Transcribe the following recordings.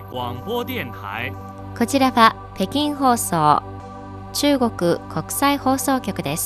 广播電台。 こちらは北京放送、中国国際放送局です。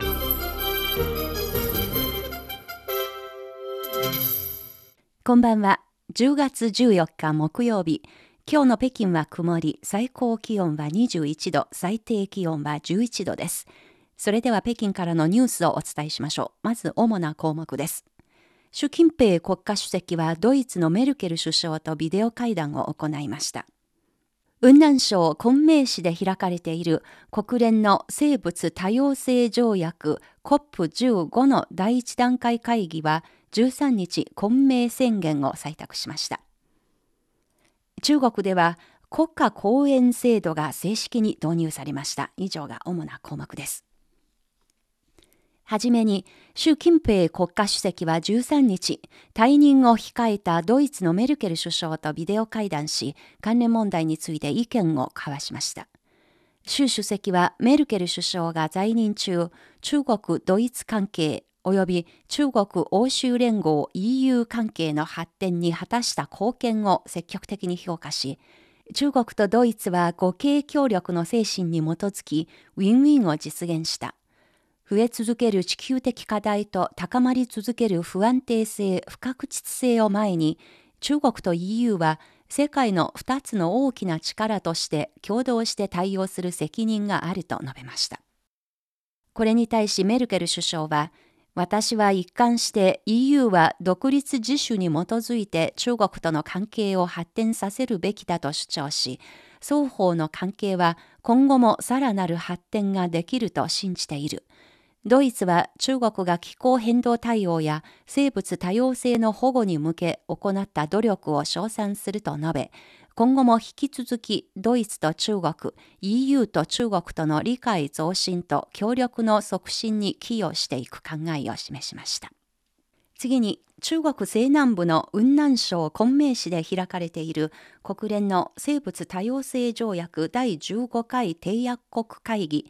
こんばんは。10月14日木曜日。今日の北京は曇り、最高気温は21度、最低気温は11度です。それでは北京からのニュースをお伝えしましょう。まず主な項目です。習近平国家主席はドイツのメルケル首相とビデオ会談を行いました。雲南省昆明市で開かれている国連の生物多様性条約 COP15 の第一段階会議は13日、昆明宣言を採択しました。中国では国家公園制度が正式に導入されました。以上が主な項目です。はじめに、習近平国家主席は13日、退任を控えたドイツのメルケル首相とビデオ会談し、関連問題について意見を交わしました。習主席はメルケル首相が在任中、中国・ドイツ関係及び中国欧州連合 EU 関係の発展に果たした貢献を積極的に評価し、中国とドイツは互恵協力の精神に基づき、ウィンウィンを実現した。増え続ける地球的課題と高まり続ける不安定性、不確実性を前に、中国と EU は世界の2つの大きな力として共同して対応する責任があると述べました。これに対しメルケル首相は、私は一貫して EU は独立自主に基づいて中国との関係を発展させるべきだと主張し、双方の関係は今後もさらなる発展ができると信じている。ドイツは中国が気候変動対応や生物多様性の保護に向け行った努力を称賛すると述べ、今後も引き続きドイツと中国、EU と中国との理解増進と協力の促進に寄与していく考えを示しました。次に、中国西南部の雲南省昆明市で開かれている国連の生物多様性条約第15回締約国会議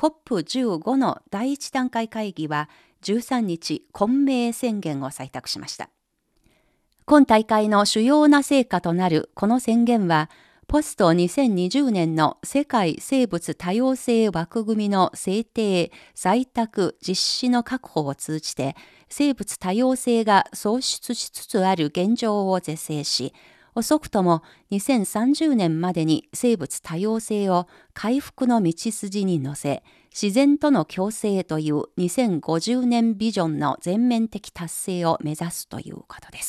COP15 の第一段階会議は13日、昆明宣言を採択しました。今大会の主要な成果となるこの宣言は、ポスト2020年の世界生物多様性枠組みの制定、採択、実施の確保を通じて、生物多様性が創出しつつある現状を是正し、遅くとも2030年までに生物多様性を回復の道筋に乗せ、自然との共生という2050年ビジョンの全面的達成を目指すということです。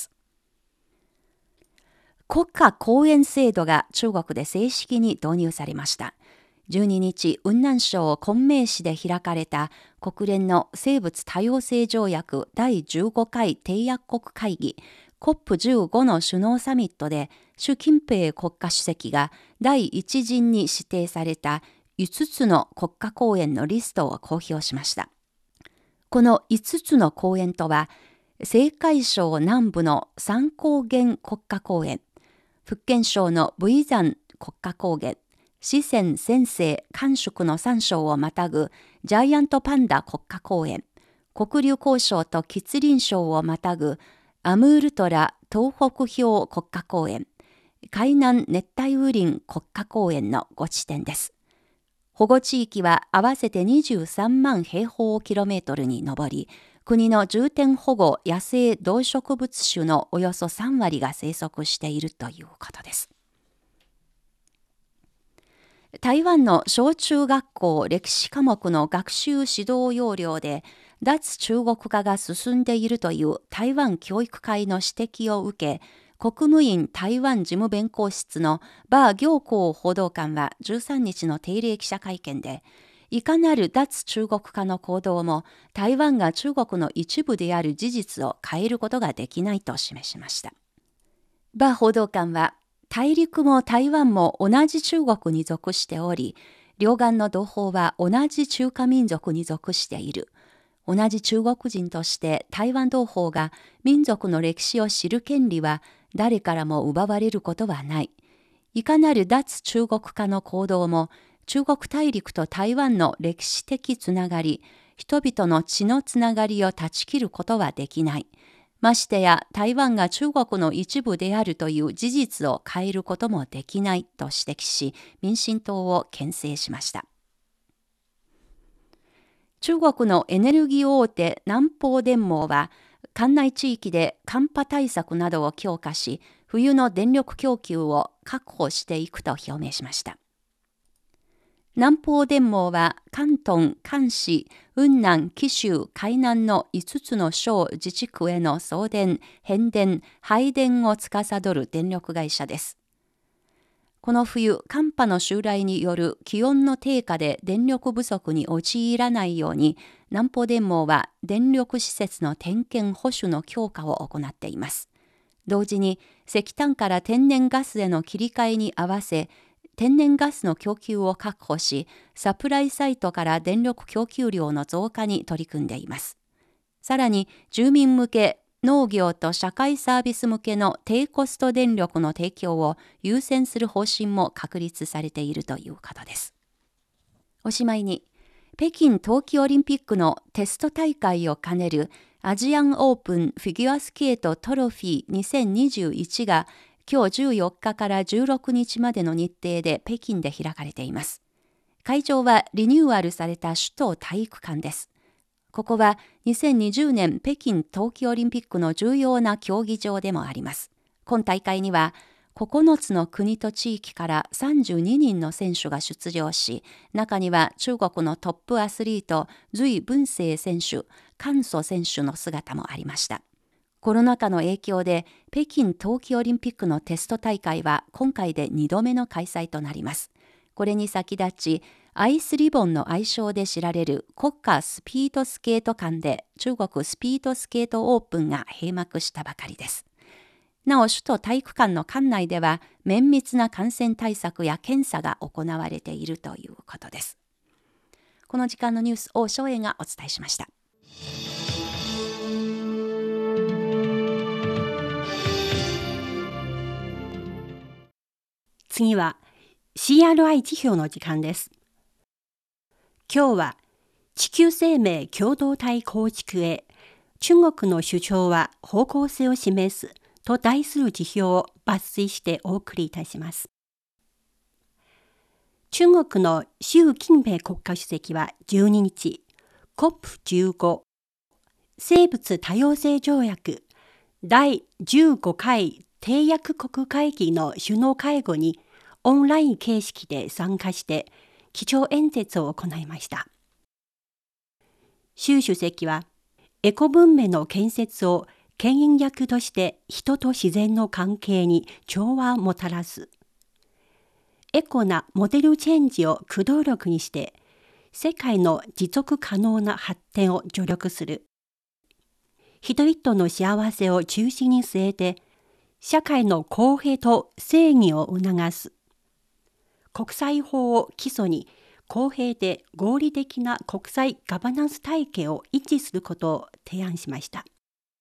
国家公園制度が中国で正式に導入されました。12日、雲南省昆明市で開かれた国連の生物多様性条約第15回締約国会議 COP15 の首脳サミットで、習近平国家主席が第一陣に指定された5つの国家公園のリストを公表しました。この5つの公園とは、青海省南部の三高原国家公園、福建省の武夷山国家高原、四川陝西甘粛の3省をまたぐジャイアントパンダ国家公園、黒竜江省と吉林省をまたぐアムールトラ東北氷国家公園、海南熱帯雨林国家公園の5地点です。保護地域は合わせて23万平方キロメートルに上り、国の重点保護野生動植物種のおよそ3割が生息しているということです。台湾の小中学校歴史科目の学習指導要領で脱中国化が進んでいるという台湾教育会の指摘を受け、国務院台湾事務弁公室の馬行幸報道官は13日の定例記者会見で、いかなる脱中国化の行動も台湾が中国の一部である事実を変えることができないと示しました。馬報道官は、大陸も台湾も同じ中国に属しており、両岸の同胞は同じ中華民族に属している。同じ中国人として台湾同胞が民族の歴史を知る権利は誰からも奪われることはない。いかなる脱中国化の行動も中国大陸と台湾の歴史的つながり、人々の血のつながりを断ち切ることはできない。 ましてや台湾が中国の一部であるという事実を変えることもできないと指摘し、民進党を牽制しました。中国のエネルギー大手南方電網は、管内地域で寒波対策などを強化し、冬の電力供給を確保していくと表明しました。南方電網は広東、広西、雲南、貴州、海南の5つの省自治区への送電、変電、配電を司る電力会社です。この冬、寒波の襲来による気温の低下で電力不足に陥らないように、南方電網は電力施設の点検保守の強化を行っています。同時に石炭から天然ガスへの切り替えに合わせ、天然ガスの供給を確保し、サプライサイトから電力供給量の増加に取り組んでいます。さらに、住民向け、農業と社会サービス向けの低コスト電力の提供を優先する方針も確立されているということです。おしまいに、北京冬季オリンピックのテスト大会を兼ねるアジアンオープンフィギュアスケートトロフィー2021が今日14日から16日までの日程で北京で開かれています。会場はリニューアルされた首都体育館です。ここは2020年北京冬季オリンピックの重要な競技場でもあります。今大会には9つの国と地域から32人の選手が出場し、中には中国のトップアスリート、隋文静選手、韓素選手の姿もありました。コロナ禍の影響で北京冬季オリンピックのテスト大会は今回で2度目の開催となります。これに先立ち、アイスリボンの愛称で知られる国家スピードスケート館で中国スピードスケートオープンが閉幕したばかりです。なお、首都体育館の館内では綿密な感染対策や検査が行われているということです。この時間のニュースを翔英がお伝えしました。 次は CRI 辞表の時間です。今日は地球生命共同体構築へ中国の主張は方向性を示すと題する辞表を抜粋してお送りいたします。中国の習近平国家主席は12日、COP15 生物多様性条約第15回締約国会議の首脳会合にオンライン形式で参加して基調演説を行いました。習主席はエコ文明の建設を牽引役として人と自然の関係に調和をもたらす。エコなモデルチェンジを駆動力にして世界の持続可能な発展を助力する。人々の幸せを中心に据えて社会の公平と正義を促す。国際法を基礎に公平で合理的な国際ガバナンス体系を維持することを提案しました。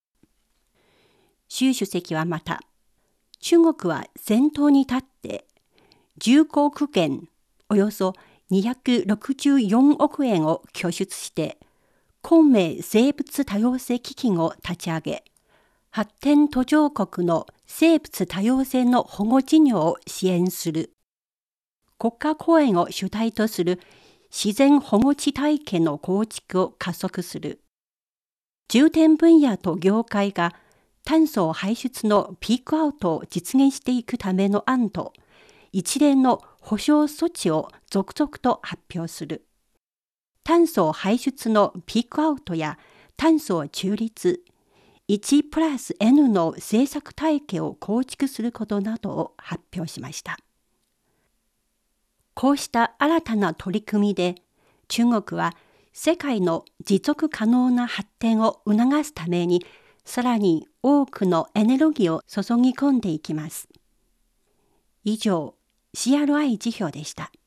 習主席はまた、中国は先頭に立って10億元およそ264億円を拠出して昆明生物多様性基金を立ち上げ、発展途上国の生物多様性の保護事業を支援する。国家公園を主体とする自然保護地体系の構築を加速する。重点分野と業界が炭素排出のピークアウトを実現していくための案と、一連の保障措置を続々と発表する。炭素排出のピークアウトや炭素中立、1+N の政策体系を構築することなどを発表しました。こうした新たな取り組みで、中国は世界の持続可能な発展を促すために、さらに多くのエネルギーを注ぎ込んでいきます。以上、CRI 辞表でした。